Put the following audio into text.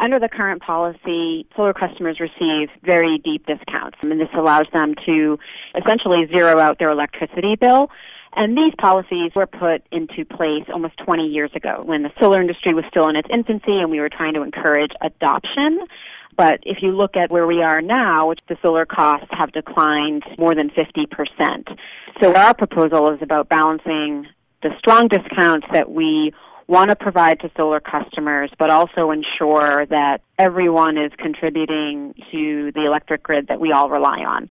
Under the current policy, solar customers receive very deep discounts, and this allows them to essentially zero out their electricity bill. And these policies were put into place almost 20 years ago when the solar industry was still in its infancy and we were trying to encourage adoption. But if you look at where we are now, the solar costs have declined more than 50%. So our proposal is about balancing the strong discounts that we want to provide to solar customers, but also ensure that everyone is contributing to the electric grid that we all rely on.